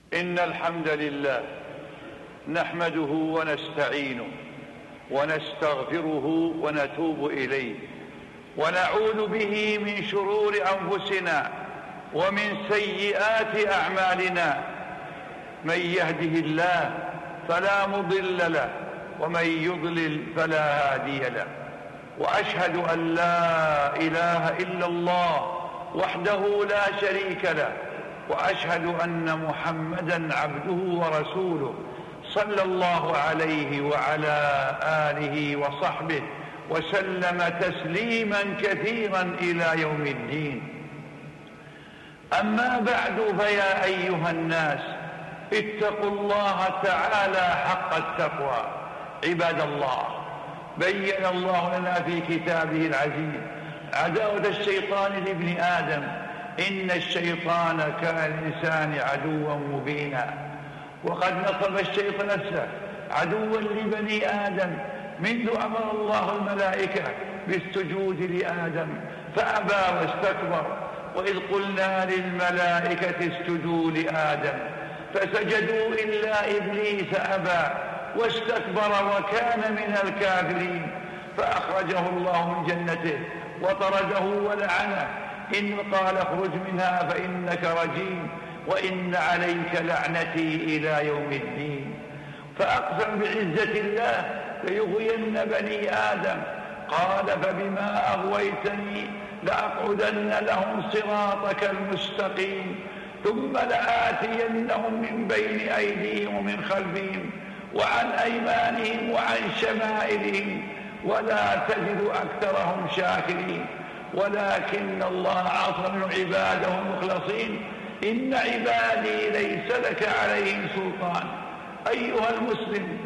إن الحمد لله نحمده ونستعينه ونستغفره ونتوب إليه ونعوذ به من شرور أنفسنا ومن سيئات أعمالنا. من يهده الله فلا مضل له ومن يضلل فلا هادي له. وأشهد أن لا إله إلا الله وحده لا شريك له، وأشهد أن محمدا عبده ورسوله صلى الله عليه وعلى آله وصحبه وسلم تسليما كثيرا إلى يوم الدين. أما بعد، فيا أيها الناس اتقوا الله تعالى حق التقوى. عباد الله، بين الله لنا في كتابه العزيز عداوة الشيطان لابن آدم. إن الشيطان كان للإنسان عدوا مبينا، وقد نصب الشيطان نفسه عدوا لبني آدم منذ أمر الله الملائكة بالسجود لآدم فأبى واستكبر. وإذ قلنا للملائكة اسجدوا لآدم فسجدوا إلا إبليس أبى واستكبر وكان من الكافرين، فأخرجه الله من جنته وطرده ولعنه. إن قال اخرج منها فإنك رجيم وإن عليك لعنتي إلى يوم الدين. فأقسم بعزة الله ليغوين بني آدم، قال فبما أغويتني لأقعدن لهم صراطك المستقيم ثم لآتينهم من بين أيديهم ومن خلفهم وعن أيمانهم وعن شمائلهم ولا تجد أكثرهم شاكرين. ولكن الله عصم عباده المخلصين. إن عبادي ليس لك عليهم سلطان. أيها المسلم،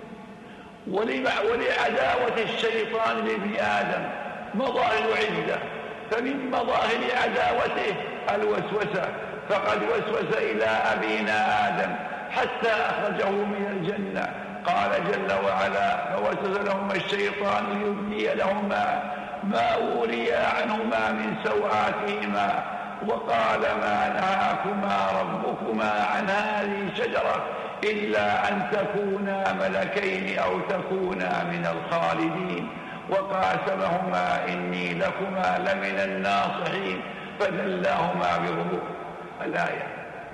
ولعداوة الشيطان لابن آدم مظاهر عدة، فمن مظاهر عداوته الوسوسة، فقد وسوس إلى أبينا آدم حتى أخرجه من الجنة. قال جل وعلا فوسوس لهما الشيطان ليبدي لهما ما وري عنهما من سوآتهما وقال ما نهاكما ربكما عن هذه الشجرة إلا أن تكونا ملكين أو تكونا من الخالدين وقاسمهما إني لكما لمن الناصحين فدلاهما بغرور. الآية.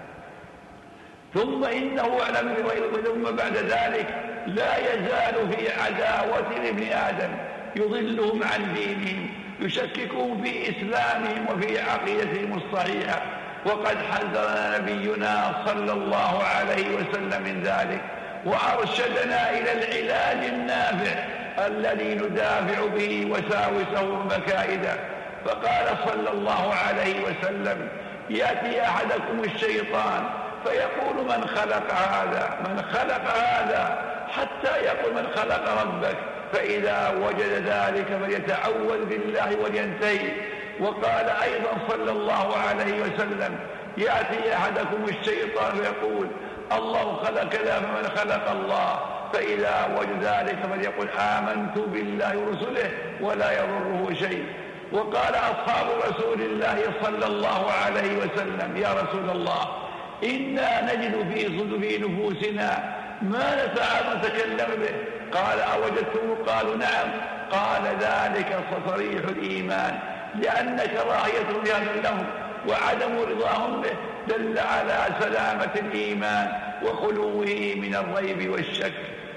ثم إنه أعلم ثم بعد ذلك لا يزال في عداوة لابن آدم يضلهم عن دينهم، يشككون في إسلامهم وفي عقيدتهم الصحيحة. وقد حذرنا نبينا صلى الله عليه وسلم من ذلك وأرشدنا إلى العلاج النافع الذي ندافع به وساوسه ومكائده. فقال صلى الله عليه وسلم يأتي أحدكم الشيطان فيقول من خلق هذا من خلق هذا حتى يقول من خلق ربك، فإذا وجد ذلك فليتعوذ بالله ولينتهي. وقال أيضا صلى الله عليه وسلم يأتي أحدكم الشيطان فيقول الله خلق كذا فمن خلق الله، فإذا وجد ذلك فليقول آمنت بالله ورسله ولا يضره شيء. وقال أصحاب رسول الله صلى الله عليه وسلم يا رسول الله إنا نجد في نفوسنا ما نتكلم به. قال أوجدتم؟ قالوا نعم. قال ذلك صريح الإيمان، لأن كراهية بهذا لهم وعدم رضاهم به دل على سلامة الإيمان وخلوه من الريب والشك.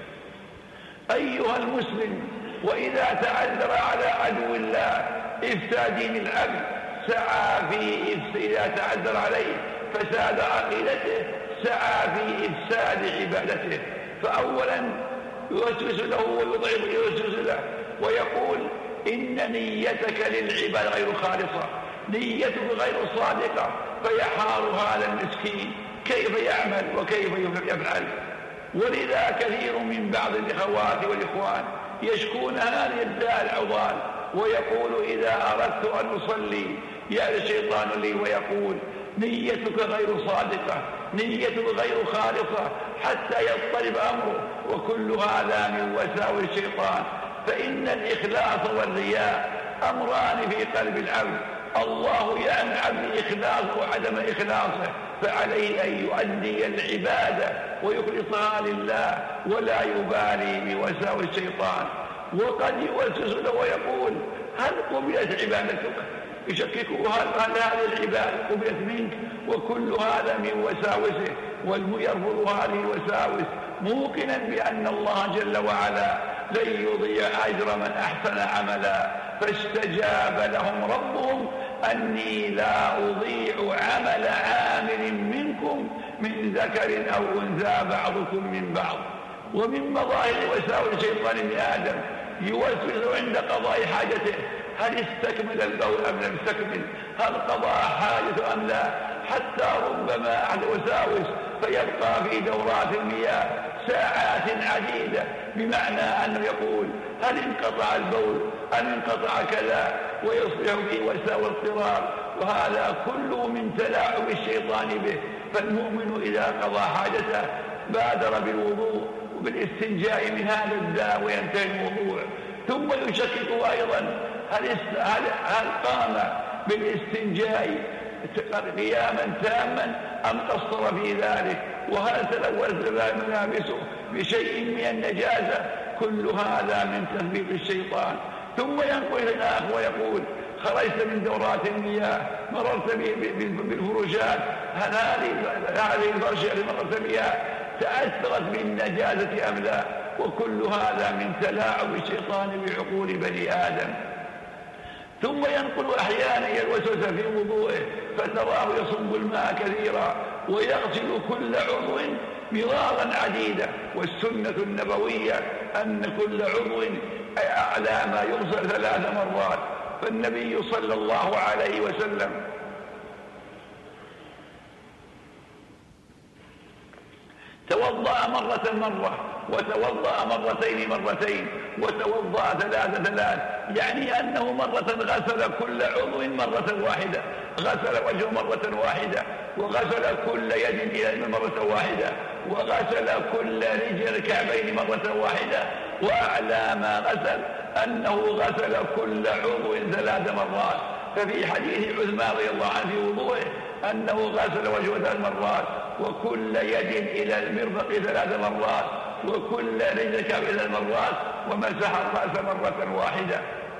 أيها المسلم، وإذا تعذر على عدو الله إفساد دين العبد سعى في إذا تعذر عليه فساد عقيدته سعى في إفساد عبادته. فأولا يوسوس له ويضعف يوسوس له ويقول إن نيتك للعباد غير خالصة، نيتك غير صادقة، فيحار هذا المسكين كيف يعمل وكيف يفعل. ولذا كثير من بعض الأخوات والإخوان يشكون هذه الداء العضال ويقول إذا أردت أن أصلي يأتي الشيطان لي ويقول نيتك غير صادقة، نيتك غير خالصة، حتى يضطرب أمره. وكل هذا من وساوس الشيطان. فإن الإخلاص والرياء أمران في قلب العبد، الله ينعم بإخلاصه وعدم إخلاصه، فعليه أن يؤدي العبادة ويخلصها لله ولا يبالي بوساوس الشيطان. وقد يوسوس له ويقول هل قبلت عبادتك؟ يشككه هل هذه العبادة قبلت منك؟ وكل هذا من وساوسه، واليرفض هذه الوساوس موقنا بأن الله جل وعلا لن يضيع أجر من أحسن عملا. فاستجاب لهم ربهم أني لا أضيع عمل عامل منكم من ذكر أو أنثى بعضكم من بعض. ومن مظاهر وساوس الشيطان ابن آدم يوسوس عند قضاء حاجته، هل استكمل البول أم لم يستكمل؟ هل قضى حاجته أم لا؟ حتى ربما أحد وساوس فيبقى في دورات المياه ساعات عديدة، بمعنى أنه يقول هل انقطع البول أم انقطع كذا، ويصبح في وساوس اضطرار، وهذا كله من تلاعب الشيطان به. فالمؤمن إذا قضى حاجته بادر بالوضوء وبالاستنجاء من هذا الداء وينتهي الموضوع. ثم يشكك أيضا هل قام بالاستنجاء قياما تاما أم قصر في ذلك، وهل تلوث ملابسه بشيء من النجاسة. كل هذا من تثبيط الشيطان. ثم ينقل الآخر ويقول خرجت من دورات المياه، مررت بالفرشات، هل هذه الفرشة اللي مررت بها تأثرت بالنجاسة أم لا؟ وكل هذا من تلاعب الشيطان بعقول بني آدم. ثم ينقل أحيانا الوسوسة في وضوءه، فتراه يصب الماء كثيرا ويغسل كل عضو مرارا عديدة، والسنة النبوية أن كل عضو أعلى ما يغسل 3 مرات. فالنبي صلى الله عليه وسلم توضأ مرة وتوضأ مرتين وتوضأ 3، يعني أنه مرة غسل كل عضو مرة واحدة، غسل وجهه مرة واحدة، وغسل كل يد إلى مرة واحدة، وغسل كل رجل الكعبين مرة واحدة. وأعلى ما غسل أنه غسل كل عضو 3 مرات. ففي حديث عثمان رضي الله عنه في وضوءه أنه غسل وجهه 3 مرات، وكل يد إلى المرفق 3 مرات، وكل رجل كعب 3 مرات، ومسح الرأس مرة واحدة.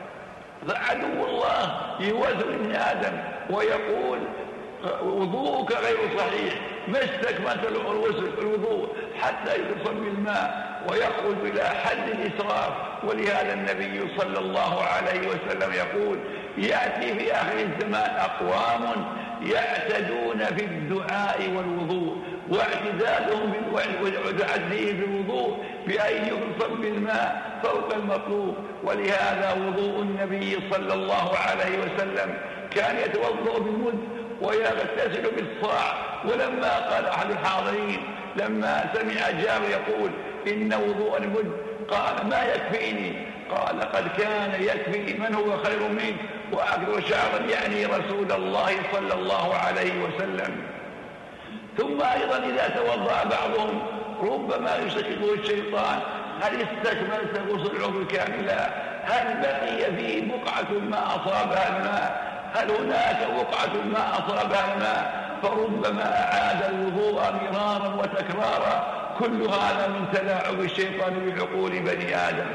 فعدو الله يوسوس ابن آدم ويقول وضوءك غير صحيح، ما استكملت الوضوء حتى يتصب بالماء ويخرج إلى حد الإسراف. ولهذا النبي صلى الله عليه وسلم يقول يأتي في آخر الزمان أقوام يعتدون في الدعاء والوضوء، واعتدادهم وتعديه بالوضوء بأن يصب بالماء فوق المطلوب. ولهذا وضوء النبي صلى الله عليه وسلم كان يتوضأ بالمد ويغتسل بالصاع. ولما قال أحد الحاضرين لما سمع جابر يقول إن وضوء المد قال ما يكفيني، قال قد كان يكفي من هو خير منك وأكثر شعرا، يعني رسول الله صلى الله عليه وسلم. ثم أيضا إذا توضأ بعضهم ربما يشككه الشيطان هل استكملت غسل العضو كاملا؟ هل بقي فيه بقعة ما أصابها الماء؟ هل هناك بقعة ما أصابها الماء؟ فربما أعاد الوضوء مرارا وتكرارا. كل هذا من تلاعب الشيطان بعقول بني آدم.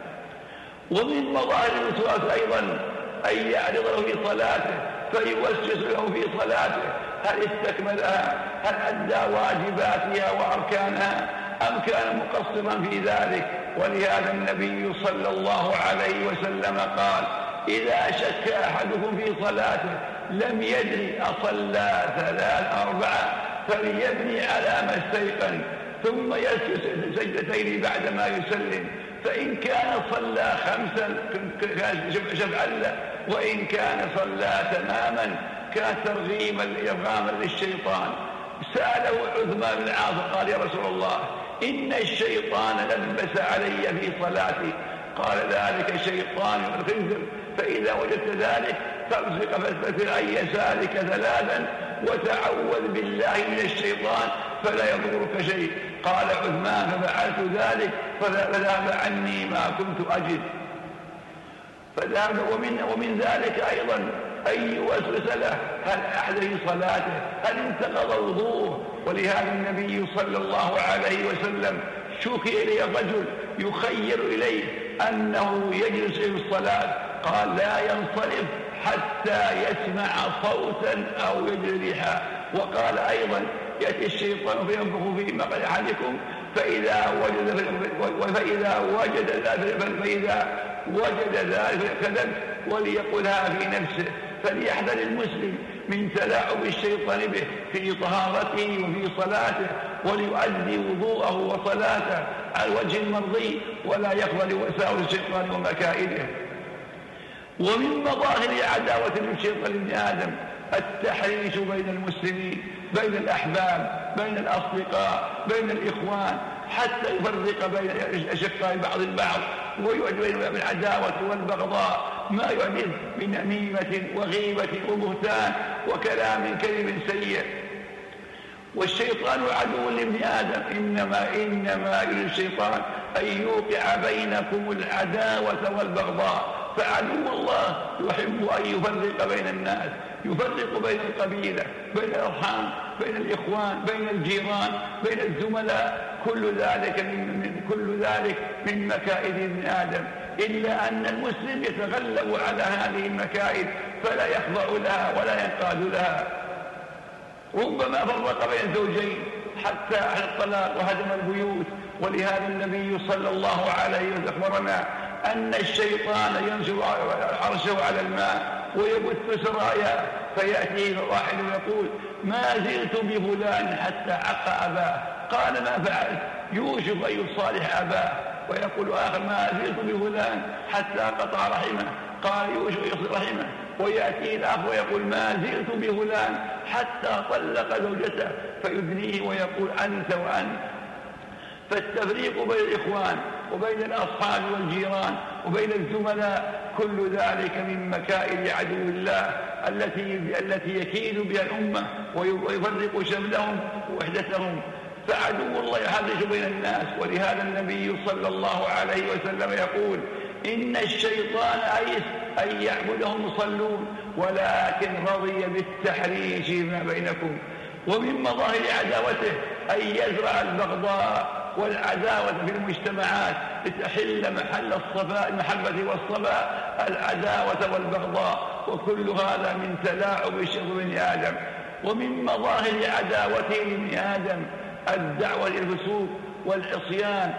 ومن مظاهر الوسواس أيضا أن يعرض له في صلاته فيوسوس له في صلاته هل استكملها؟ هل أدى واجباتها وأركانها أم كان مقصرا في ذلك؟ ولهذا النبي صلى الله عليه وسلم قال إذا شك أحدكم في صلاته لم يدري أصلى 3 أو 4 فليبني على ما استيقن، ثم يسجد سجدتين بعدما يسلم، فإن كان صلى 5 كان شفعا له، وإن كان صلى تماما كان إرغاما للشيطان. سأله عثمان بن العاص قال يا رسول الله إن الشيطان لبس علي في صلاتي، قال ذلك شيطان الخنزر، فإذا وجدت ذلك فامسك فاستتر عن يسارك 3 وتعوذ بالله من الشيطان فلا يضرك شيء. قال عثمان ففعلت ذلك فذهب عني ما كنت أجد. ومن ذلك أيضا أن يوسوس له، هل أحدث صلاته، هل انتقض وضوءه. ولهذا النبي صلى الله عليه وسلم شكي إليه الرجل يخير إليه أنه يجلس في الصلاة، قال لا ينصرف حتى يسمع صوتا أو يجد ريحا. وقال أيضا يأتي الشيطان فينفخ في مقعد أحدكم فإذا وجد ذلك كذب وليقلها في نفسه. فليحذر المسلم من تلاعب الشيطان به في طهارته وفي صلاته، وليؤدي وضوءه وصلاته على الوجه المرضي ولا يقبل وساوس الشيطان ومكائده. ومن مظاهر عداوة الشيطان لابن آدم التحريش بين المسلمين، بين الأحباب، بين الأصدقاء، بين الإخوان، حتى يفرق بين أشقاء بعض البعض، ويعد بين العداوة والبغضاء ما يعد من نميمة وغيبة وبهتان وكلام كذب سيء. والشيطان عدو لابن آدم، إنما يريد الشيطان أن يوقع بينكم العداوة والبغضاء. فعدو الله يحب أن يفرق بين الناس، يفرق بين القبيلة، بين الأرحام، بين الإخوان، بين الجيران، بين الزملاء. كل ذلك من مكائد ابن آدم، إلا أن المسلم يتغلب على هذه المكائد فلا يخضع لها ولا ينقاد لها. ربما فرق بين زوجين حتى أهل الطلاق وهدم البيوت. ولهذا النبي صلى الله عليه وسلم أخبرنا أن الشيطان ينشر عرشه على الماء ويبث سرايا، فيأتيه واحد ويقول ما زلت بفلان حتى عق أباه. قال ما فعلت؟ يوشك أن يصالح أباه. ويقول آخر ما زلت بفلان حتى قطع رحمه. قال يوشك أن يصل رحمه. ويأتي الآخر ويقول ما زلت بفلان حتى طلق زوجته، فيدنيه ويقول أنت وأنت. فالتفريق بين الإخوان وبين الأصحاب والجيران وبين الزملاء كل ذلك من مكائد عدو الله التي يكيد بها الأمة ويفرق شملهم ووحدتهم. فعدو الله يحرش بين الناس. ولهذا النبي صلى الله عليه وسلم يقول إن الشيطان أيس أن يعبده المصلون ولكن رضي بالتحريش ما بينكم. ومن مظاهر عداوته أن يزرع البغضاء والعداوة في المجتمعات لتحل محل المحبة والصفاء العداوة والبغضاء. وكل هذا من تلاعب الشيطان بن آدم. ومن مظاهر عداوته لابن آدم الدعوة إلى الفسوق والعصيان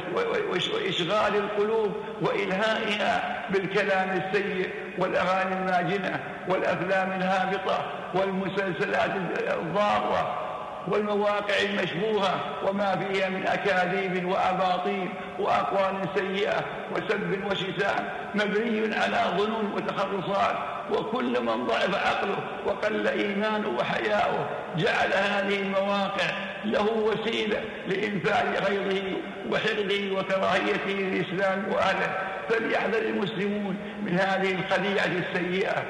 وإشغال القلوب وإلهائها بالكلام السيء والأغاني الماجنة والأفلام الهابطة والمسلسلات الضارة والمواقع المشبوهة وما فيها من أكاذيب وأباطيل وأقوال سيئة وسب وشتام مبني على ظنون وتخرصات. وكل من ضعف عقله وقل إيمانه وحياؤه جعل هذه المواقع له وسيلة لإنفاذ غيظه وحقده وكراهيته للإسلام وأهله. فليحذر المسلمون من هذه الخديعة السيئة.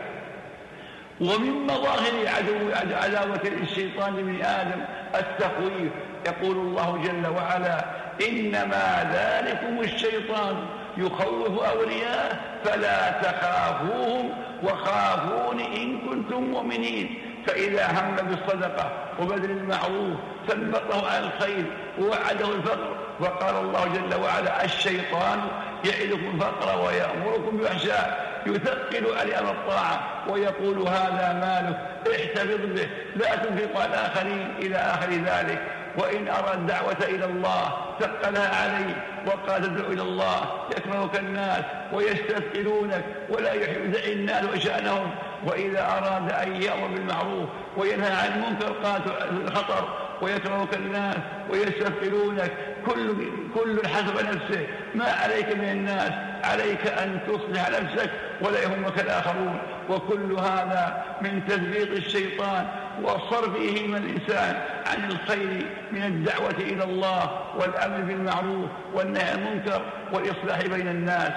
ومن مظاهر عداوة الشيطان لابن آدم التخويف. يقول الله جل وعلا إنما ذلكم الشيطان يخوف أولياءه فلا تخافوهم وخافون إن كنتم مؤمنين. فإذا هم بالصدقة وبذل المعروف ثبطه على الخير ووعده الفقر. وقال الله جل وعلا الشيطان يعدكم الفقر ويأمركم بالفحشاء يثقل على أمر الطاعة ويقول هذا مالك احتفظ به لا تنفق على الآخرين إلى آخر ذلك. وإن أرى الدعوة إلى الله ثقلها عليه وقال تدعو إلى الله يكرهك الناس ويستثقلونك ولا يحب الناس وشأنهم. وإذا أراد أن يأمر بالمعروف وينهى عن المنكر قال الخطر ويكرهك الناس ويستثقلونك. كل حسب نفسه. ما عليك من الناس، عليك أن تصلح نفسك ولا يهمك الآخرون. وكل هذا من تثبيط الشيطان وصرفه من الإنسان عن الخير من الدعوة إلى الله والأمر بالمعروف والنهي عن المنكر والإصلاح بين الناس.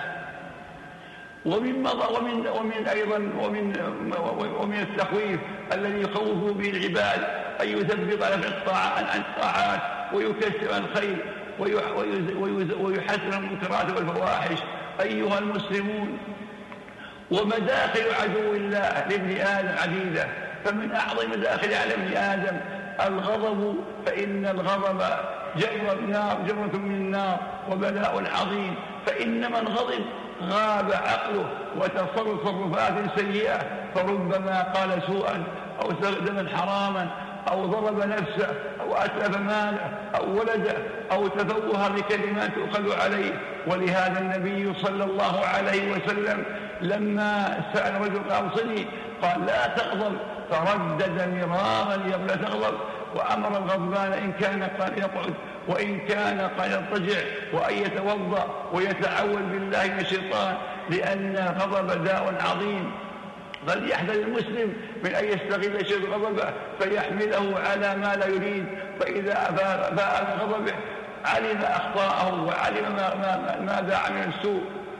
ومن التخويف الذي يخوف به العباد أن يثبط على عن الطاعات ويكثر الخير ويحسن المنكرات والفواحش. أيها المسلمون ومداخل عدو الله لابن آدم عديدة، فمن أعظم مداخل على ابن آدم الغضب، فإن الغضب جمرة من النار وبلاء عظيم. فإن من غضب غاب عقله وتصرفات سيئة، فربما قال سوءا أو استخدم حراما أو ضرب نفسه أو أتلف ماله أو ولده أو تفوه بكلمات تؤخذ عليه. ولهذا النبي صلى الله عليه وسلم لما سأل رجل أوصني قال لا تغضب، فردد مرارا لا تغضب، وأمر الغضبان إن كان قال يقعد وإن كان قال يضطجع، وأن يتوضأ ويتعوذ بالله من الشيطان، لأن الغضب داء عظيم. فليحذر المسلم من أن يستغل شيء غضبه فيحمله على ما لا يريد، فإذا باء من غضبه علم أخطاءه وعلم ماذا عمل السوء.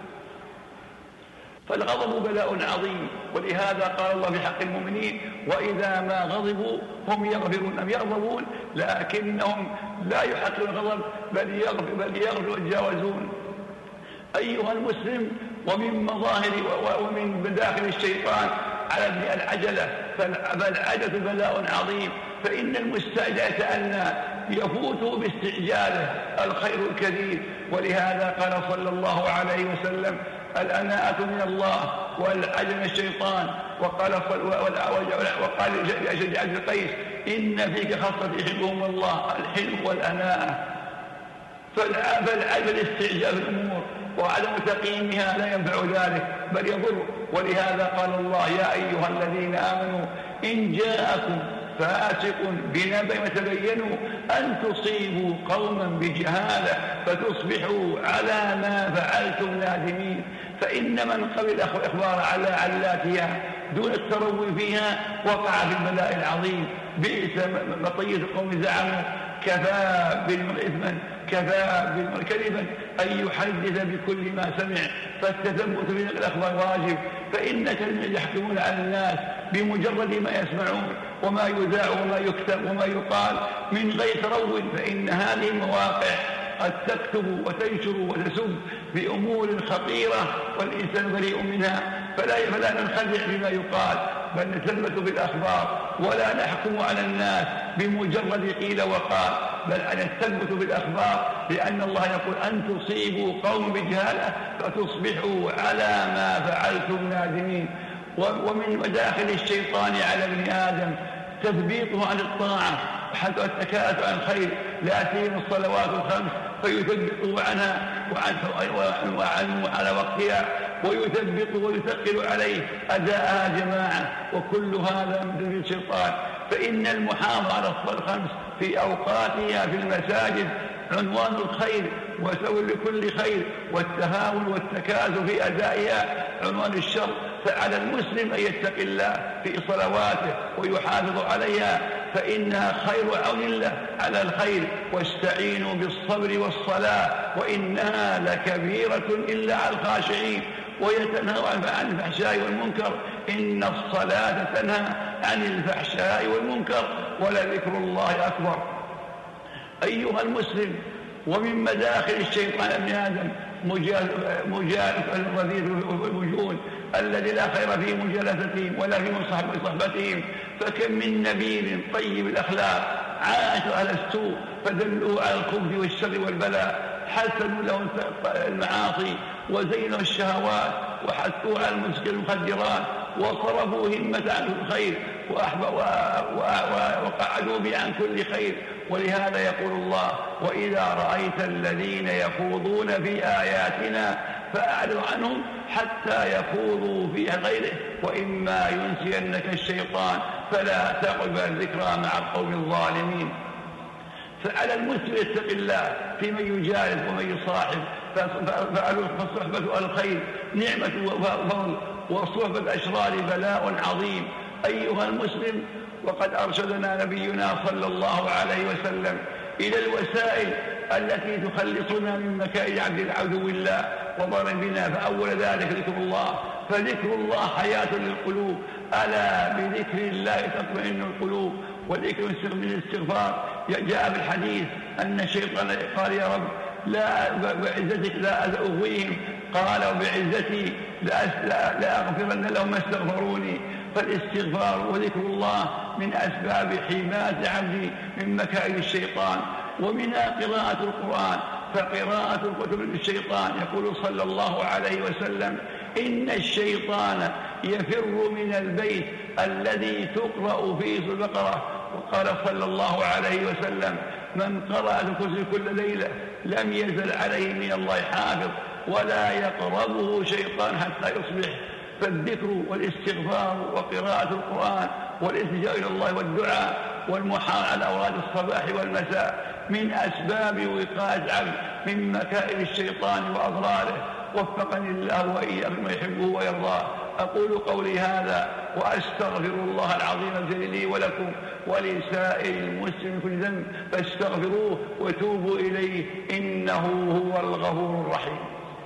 فالغضب بلاء عظيم، ولهذا قال الله في حق المؤمنين وإذا ما غضبوا هم يغفرون، أم يغضبون لكنهم لا يحققون الغضب بل يغفرون ويتجاوزون. أيها المسلم، ومن مظاهر ومن مداخل الشيطان على العجلة، فالعجلة بلاء عظيم، فإن المستعجل يتأنى يفوت باستعجاله الخير الكثير. ولهذا قال صلى الله عليه وسلم الأناءة من الله والعجل من الشيطان. وقال لأشج عبد القيس إن فيك خاصة يحبهم الله الحلم والأناءة. فالعجل استعجال الأمور وعدم تقييمها لا ينفع ذلك بل يضر. ولهذا قال الله يا أيها الذين آمنوا إن جاءكم فاسق بنبأ فتبينوا أن تصيبوا قوما بجهالة فتصبحوا على ما فعلتم نادمين. فإن من قبل إخبار على علاتها دون التروي فيها وقع في البلاء العظيم. بئس مطية القوم زعموا كفى بالمرء إثما كفى بالمرء كذبا أن يحدث بكل ما سمع. فالتثبت من الأخبار واجب، فإنك يحكمون على الناس بمجرد ما يسمعون وما يذاع وما يكتب وما يقال من غير ترو. فإن هذه المواقع قد تكتب وتنشر وتسب بأمور خطيرة والإنسان بريء منها، فلا ننخدع بما يقال بل نثبت بالأخبار ولا نحكم على الناس بمجرد قيل وقال، بل أن نثبت بالأخبار، لأن الله يقول أن تصيبوا قوم بجهالة فتصبحوا على ما فعلتم نادمين. ومن مداخل الشيطان على ابن آدم تثبيطه عن الطاعة حتى التكاءة عن الخير، لا سيما الصلوات الخمس، فيثبطه عنها على وقتها ويثبط ويثقل عليه أداءها جماعة، وكل هذا من دون الشيطان. فإن المحافظة على الصلاة الخمس في أوقاتها في المساجد عنوان الخير وسبب لكل خير، والتهاون والتكاسل في أدائها عنوان الشر. فعلى المسلم أن يتقي الله في صلواته ويحافظ عليها، فإنها خير عون له على الخير. واستعينوا بالصبر والصلاة وإنها لكبيرة إلا على الخاشعين. ويتنهى عن الفحشاء والمنكر، إن الصلاة تنهى عن الفحشاء والمنكر ولذكر الله أكبر. أيها المسلم، ومن مداخل الشيطان ابن آدم مجالسة الرذيذ والوجود الذي لا خير في مجالستهم ولا في صحبتهم. فكم من نبيل طيب الأخلاق عاشوا أهل السوء فدلوا على الخبث والشر والبلاء، حسنوا له المعاصي وزينوا الشهوات وحثوا على المخدرات وصرفوا همة عن الخير وقعدوا به عن كل خير. ولهذا يقول الله وإذا رأيت الذين يخوضون في آياتنا فأعرض عنهم حتى يخوضوا في غيره وإما ينسينك الشيطان فلا تقعد الذكرى مع القوم الظالمين. فعلى المسلم يتقي الله في من يجالس ومن يصاحب، فصحبة الخير نعمة وفضل، وصحبة الأشرار بلاء عظيم. أيها المسلم، وقد أرشدنا نبينا صلى الله عليه وسلم إلى الوسائل التي تخلصنا من مكائد عدو الله وضر بنا، فأول ذلك ذكر الله. فذكر الله حياة للقلوب، ألا بذكر الله تطمئن القلوب. والذكر من الاستغفار جاء بالحديث أن الشيطان قال يا رب بعزتك لا أغويهم، قال وبعزتي لا أغفرن لهم ما استغفروني. فالاستغفار وذكر الله من أسباب حماية عبدي من مكائد الشيطان، ومنها قراءة القرآن. فقراءة الكتب للشيطان يقول صلى الله عليه وسلم: إن الشيطان يفر من البيت الذي تقرأ فيه البقرة. وقال صلى الله عليه وسلم: من قرأ الكرسي كل ليلة لم يزل عليه من الله حافظ ولا يقربه شيطان حتى يصبح. فالذكر والاستغفار وقراءة القرآن والالتجاء إلى الله والدعاء والمحاولة على أوراد الصباح والمساء من أسباب وقاية العبد من مكائد الشيطان وأضراره. وفقني الله وإياكم ما يحبه ويرضاه. أقول قولي هذا وأستغفر الله العظيم الجليل لي ولكم ولسائر المسلمين كل ذنب فاستغفروه وتوبوا إليه إنه هو الغفور الرحيم.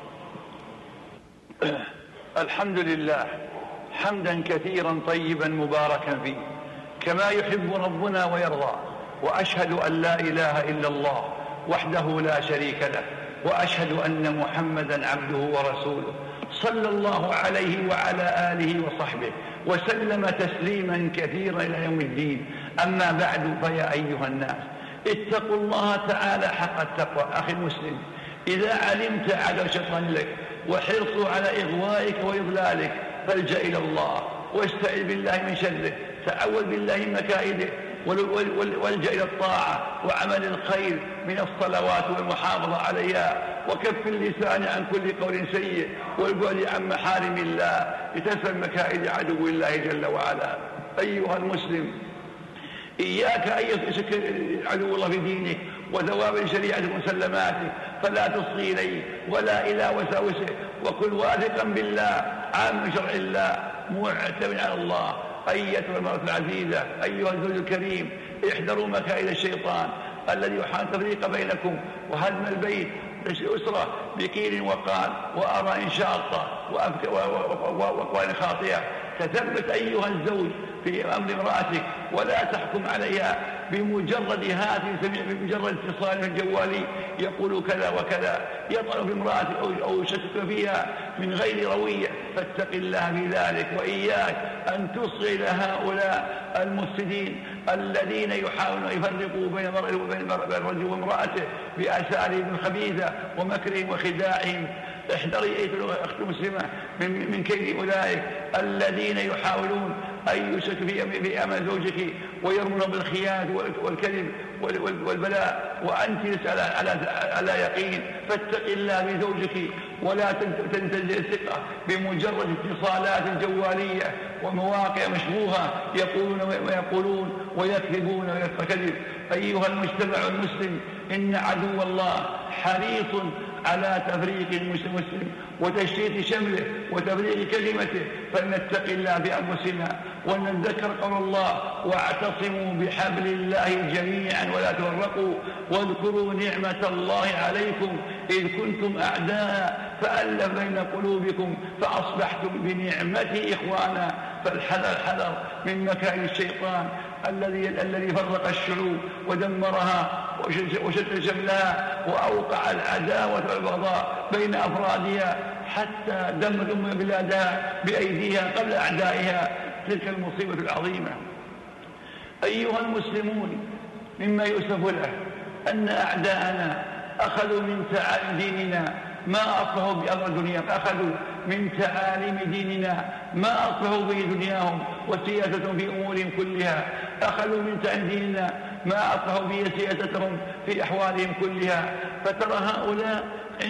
الحمد لله حمدا كثيرا طيبا مباركا فيه كما يحب ربنا ويرضى. وأشهد أن لا إله إلا الله وحده لا شريك له، وأشهد أن محمدا عبده ورسوله صلى الله عليه وعلى آله وصحبه وسلم تسليما كثيرا إلى يوم الدين. أما بعد، فيا أيها الناس اتقوا الله تعالى حق التقوى. أخي المسلم، إذا علمت عدو الشيطان لك وحرصه على إغوائك وإضلالك فالجأ إلى الله واستعذ بالله من شره، تعوذ بالله من مكائده، والجأ إلى الطاعة وعمل الخير من الصلوات والمحافظة عليها، وكف اللسان عن كل قول سيء، والبعد عن محارم الله لتسلم مكائد عدو الله جل وعلا. أيها المسلم، إياك أن يشك عدو الله في دينك وثواب شريعتك ومسلماتك، فلا تصغي إليه ولا إلى وساوسه، وكن واثقا بالله عام شرع الله معتمد على الله. أيتها المرأة العزيزة، أيها الزوج الكريم، احذروا مكائد الشيطان الذي يحاول التفريق بينكم وهدم البيت الأسرة بقيل وقال وآراء شاطة وأقوال خاطئة. تثبت أيها الزوج في أمر امرأتك ولا تحكم عليها بمجرد هاتف بمجرد اتصال الجوالي يقول كذا وكذا، يطعن في امرأتك أو يشكك فيها من غير روية. فاتق الله في ذلك، وإياك أن تصغي إلى هؤلاء المفسدين الذين يحاولون أن يفرقوا بين الرجل وامرأته بأساليب خبيثة ومكرهم وخداعهم. احذري أيها الأخت المسلمة من كيد أولئك الذين يحاولون أن يشركوا في أمل زوجك ويرمون بالخيانة والكذب والبلاء وأنت لست على يقين. فاتق الله بزوجك ولا تنتزع الثقة بمجرد اتصالات جوالية ومواقع مشبوهة يقولون ويكذبون ويكذب. أيها المجتمع المسلم، إن عدو الله حريص على تفريق المسلم وتشتيت شمله وتفريق كلمته. فلنتق الله بأنفسنا ونتذكر قول الله واعتصموا بحبل الله جميعا ولا تفرقوا واذكروا نعمة الله عليكم إذ كنتم أعداء فألف بين قلوبكم فأصبحتم بنعمته إخوانا. فالحذر من مكائد الشيطان الذي فرق الشعوب ودمرها وشتت شملها وأوقع العداوة والبغضاء بين أفرادها حتى دمروا بلادها بأيديها قبل أعدائها. تلك المصيبة العظيمة. أيها المسلمون، مما يؤسف له أن أعداءنا أخذوا من تعاليم ديننا ما أصلحوا بأمر دنياهم، أخذوا من تعاليم ديننا ما أصلحوا به دنياهم وسياستهم في أمورهم كلها، أخذوا من تعاليم ديننا ما أصلحوا به سياستهم في أحوالهم كلها. فترى هؤلاء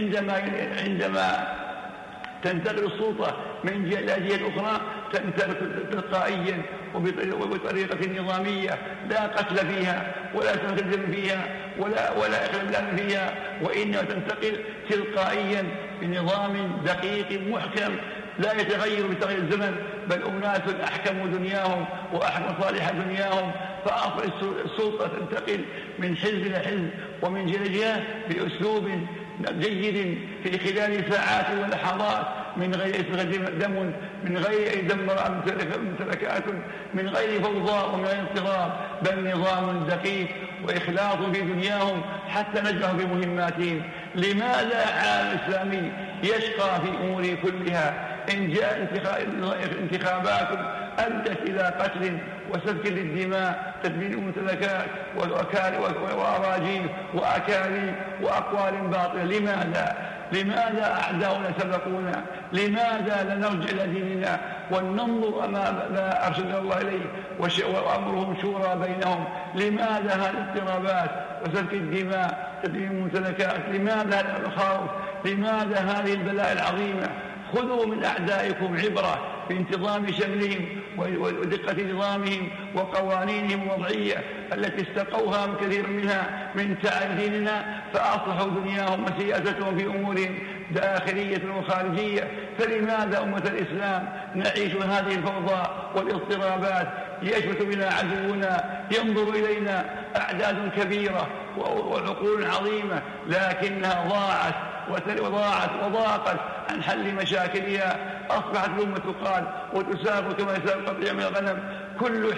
عندما تنتقل السلطة من جهة إلى جهة أخرى تنتقل تلقائيا وبطريقة نظامية، لا قتل فيها ولا تنتقل فيها ولا إخلال فيها، وإنما تنتقل تلقائيا بنظام دقيق محكم لا يتغير بتغير الزمن، بل أناس أحكموا دنياهم وأحكموا صالح دنياهم. فأصل السلطة تنتقل من حزب إلى حزب ومن جهة إلى جهة بأسلوب جيد في خلال ساعات ولحظات، من غير دم، من غير دمر ممتلكات، من غير فوضى ومن غير اضطراب، بل نظام دقيق وإخلاص في دنياهم حتى نجحوا في مهماتهم. لماذا عالم إسلامي يشقى في أموره كلها؟ إن جاء انتخابات أدت إلى قتل وسفك للدماء، تدمير الممتلكات وأراجيل وأكاذيب وأقوال باطلة. لماذا أعداؤنا سبقونا؟ لماذا لا نرجع إلى ديننا وننظر أمام ما أرشدنا الله إليه وأمرهم شورى بينهم؟ لماذا هذه الاضطرابات وسفك الدماء، تدمير الممتلكات؟ لماذا هذا الخوف؟ لماذا هذه البلاء العظيمة؟ خذوا من أعدائكم عبرة بانتظام شملهم ودقة نظامهم وقوانينهم الوضعية التي استقوها من كثير منها من تعب ديننا، فأصلحوا دنياهم وسياستهم في أمورهم داخلية وخارجية. فلماذا أمة الإسلام نعيش هذه الفوضى والاضطرابات؟ يشمت بنا عدونا، ينظر إلينا أعداد كبيرة وعقول عظيمة، لكنها ضاعت وضاقت عن حل مشاكلها. أصبحت الأمة تقال وتساق كما يساق قطيع من الغنم، كل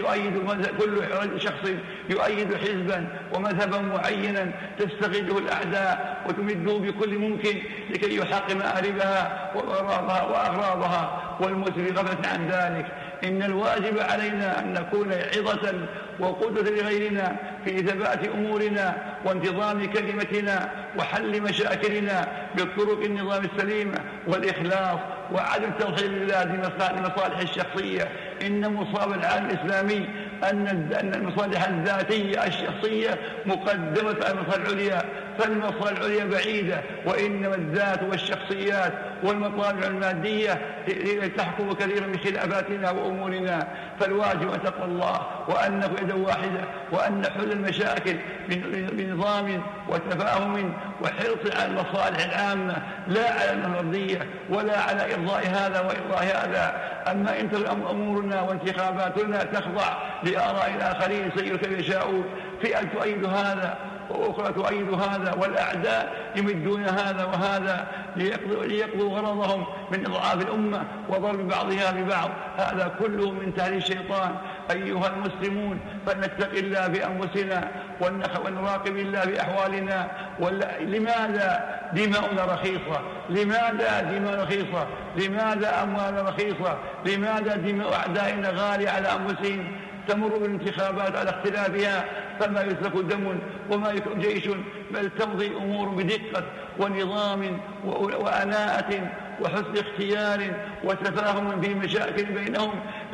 شخص يؤيد حزبا ومذهبا معينا تستغله الأعداء وتمده بكل ممكن لكي يحقق مآربها وأغراضها، والمسلم غفلة عن ذلك. إن الواجب علينا أن نكون عظة وقدوة لغيرنا في ثبات أمورنا وانتظام كلمتنا وحل مشاكلنا بالطرق النظام السليمة والإخلاص وعدم توحيد الله لمصالح الشخصية. إن مصاب العالم الإسلامي أن المصالح الذاتية الشخصية مقدمة على المصالح العليا، فالمصالح العليا بعيدة، وإنما الذات والشخصيات والمطالع المادية هي تحكم كثيرا من خلافاتنا وأمورنا. فالواجب أن تقوى الله وأن نكون يدا واحدة وأن نحل المشاكل بنظام وتفاهم وحرص على المصالح العامة لا على المرضية ولا على إرضاء هذا وإرضاء هذا. أما إن أمورنا وانتخاباتنا تخضع لآراء الآخرين سير كيف يشاءون، فئة تؤيد هذا وأخرى تؤيد هذا، والأعداء يمدون هذا وهذا ليقضوا غرضهم من إضعاف الأمة وضرب بعضها ببعض. هذا كله من تهديد الشيطان. أيها المسلمون، فلنتق الله بأنفسنا ونراقب الله بأحوالنا. لماذا دماؤنا رخيصة؟ لماذا دماء رخيصة؟ لماذا أموال رخيصة؟ لماذا دماء أعدائنا غالية على أنفسهم؟ تمر بالانتخابات على اختلافها فما يسلك دم وما يكون جيش، بل تمضي الأمور بدقة ونظام وأناءة وحسن اختيار وتفاهم في مشاكل بينهم.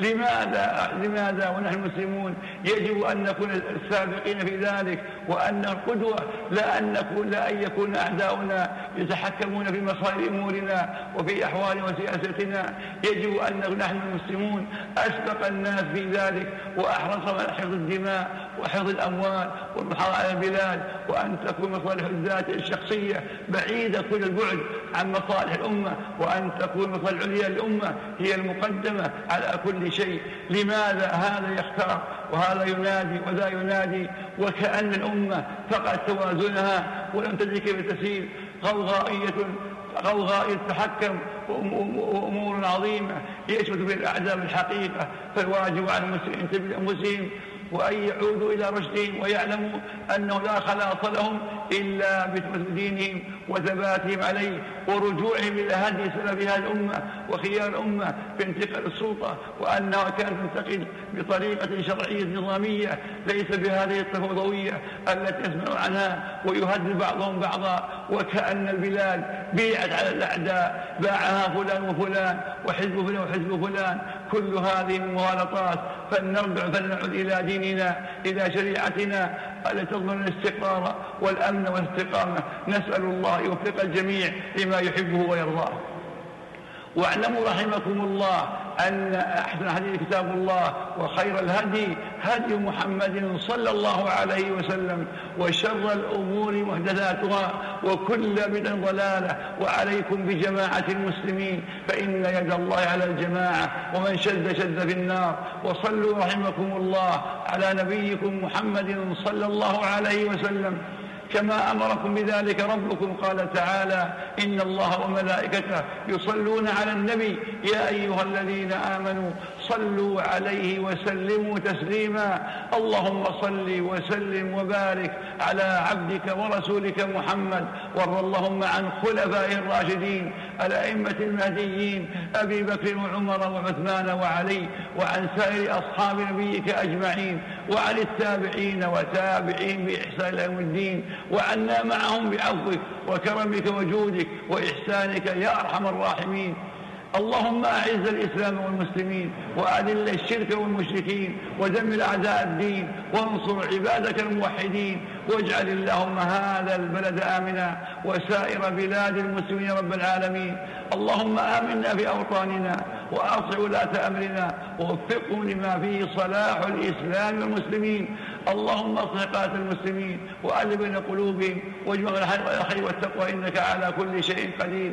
لماذا ونحن مسلمون يجب أن نكون السابقين في ذلك وأن القدوة، لا أن يكون أعداؤنا يتحكمون في مصائر أمورنا وفي أحوالنا وسياستنا. يجب أن نكون نحن المسلمون أسبق الناس في ذلك وأحرص على حفظ الدماء وحفظ الأموال والمحافظة على البلاد، وأن تكون مصالح الذات الشخصية بعيدة كل البعد عن مصالح الأمة، وأن تكون مصالح العليا للأمة هي المقدمة على كل شيء. لماذا هذا يختار وهذا ينادي وذا ينادي وكأن الأمة فقد توازنها ولم تدرك كيف تسير؟ غوغائية تتحكم وأمور عظيمة يشمت بها الأعداء بالحقيقة. فالواجب على المسلمين أن ينتبهوا لأنفسهم وأن يعودوا إلى رشدهم ويعلموا أنه لا خلاص لهم إلا بدينهم وثباتهم عليه ورجوعهم إلى هدي سلف هذه الأمة وخيار الأمة في انتقال السلطة، وأنها كانت تنتقل بطريقة شرعية نظامية ليس بهذه التفوضوية التي يسمعون عنها ويهدد بعضهم بعضا، وكأن البلاد بيعت على الأعداء، باعها فلان وفلان وحزب فلان وحزب فلان. كل هذه المغالطات. فلنعد إلى ديننا إلى شريعتنا التي تضمن الاستقرار والأمن والاستقامة. نسأل الله يوفق الجميع لما يحبه ويرضاه. واعلموا رحمكم الله أن أحسن الحديث كتاب الله، وخير الهدي هدي محمد صلى الله عليه وسلم، وشر الأمور محدثاتها وكل بدعة ضلالة. وعليكم بجماعة المسلمين فإن يد الله على الجماعة، ومن شد في النار. وصلوا رحمكم الله على نبيكم محمد صلى الله عليه وسلم كما أمركم بذلك ربكم. قال تعالى: إن الله وملائكته يصلون على النبي يا أيها الذين آمنوا صلوا عليه وسلموا تسليما. اللهم صل وسلم وبارك على عبدك ورسولك محمد، وارض اللهم عن خلفائه الراشدين الأئمة المهديين أبي بكر وعمر وعثمان وعلي، وعن سائر أصحاب نبيك أجمعين، وعن التابعين وتابعين بإحسان إلى يوم الدين، وعنا معهم بعفوك وكرمك وجودك وإحسانك يا أرحم الراحمين. اللهم أعز الإسلام والمسلمين، وأذل الشرك والمشركين، ودمر أعداء الدين، وانصر عبادك الموحدين، واجعل اللهم هذا البلد آمنا وسائر بلاد المسلمين رب العالمين. اللهم آمنا في أوطاننا، وأصلح ولاة أمرنا، ووفقهم لما فيه صلاح الإسلام والمسلمين. اللهم اصلح قادة المسلمين، وألف بين قلوبهم، واجمع الخير والتقوى، إنك على كل شيء قدير.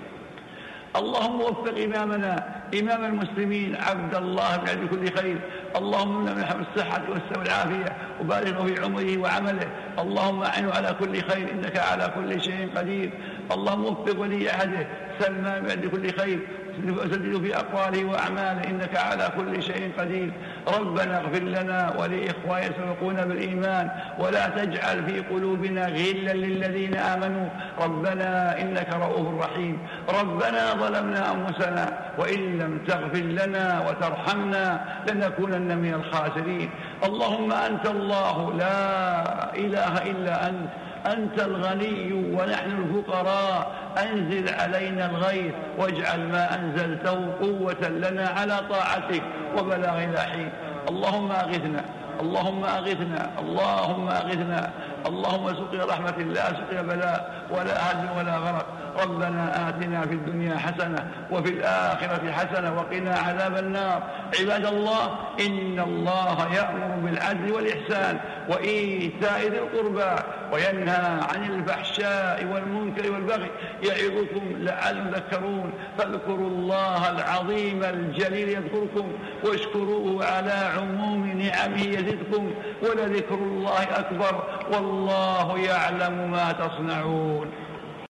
اللهم وفق إمامنا إمام المسلمين عبد الله بن عبد كل خير. اللهم من الصحة والعافية، وبارك في عمره وعمله. اللهم أعنه على كل خير، إنك على كل شيء قدير. اللهم وفق ولي عهده سلمان بن عبد كل خير، وسدد في أقواله وأعماله، إنك على كل شيء قدير. ربنا اغفر لنا ولإخواننا سبقونا بالإيمان، ولا تجعل في قلوبنا غلا للذين آمنوا، ربنا إنك رؤوف رحيم. ربنا ظلمنا أنفسنا، وإن لم تغفر لنا وترحمنا لنكونن من الخاسرين. اللهم أنت الله لا إله إلا أنت الغني ونحن الفقراء، أنزل علينا الغيث، واجعل ما أنزلته قوة لنا على طاعتك وبلاغ الحين. اللهم أغثنا، اللهم أغثنا، اللهم أغثنا. اللهم سقيا رحمة لا سقيا بلاء ولا هدم ولا غرق. ربنا آتنا في الدنيا حسنة وفي الآخرة حسنة وقنا عذاب النار. عباد الله، إن الله يأمر بالعدل والإحسان وإيتاء ذي القربى، وينهى عن الفحشاء والمنكر والبغي، يعظكم لعلكم تذكرون. فاذكروا الله العظيم الجليل يذكركم، واشكروه على عموم نعمه يزدكم، ولذكر الله أكبر، والله يعلم ما تصنعون.